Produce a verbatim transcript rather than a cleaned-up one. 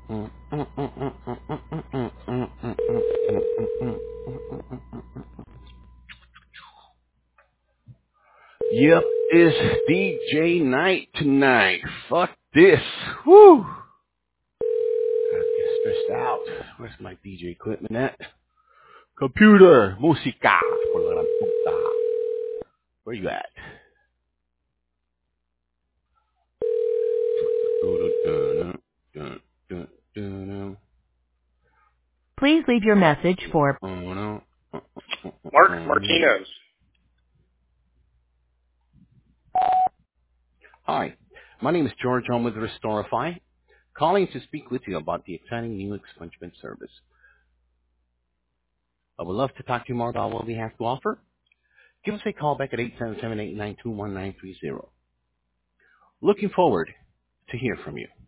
Yep, it's D J night tonight. Fuck this. Woo! I get stressed out. Where's my D J equipment at? Computer, música, por la gran puta. Where you at? Please leave your message for Mark Martinez. Hi, my name is George. I'm with Restorify, calling to speak with you about the exciting new expungement service. I would love to talk to you more about what we have to offer. Give us a call back at eight seven seven, eight nine two, one nine three zero. Looking forward to hear from you.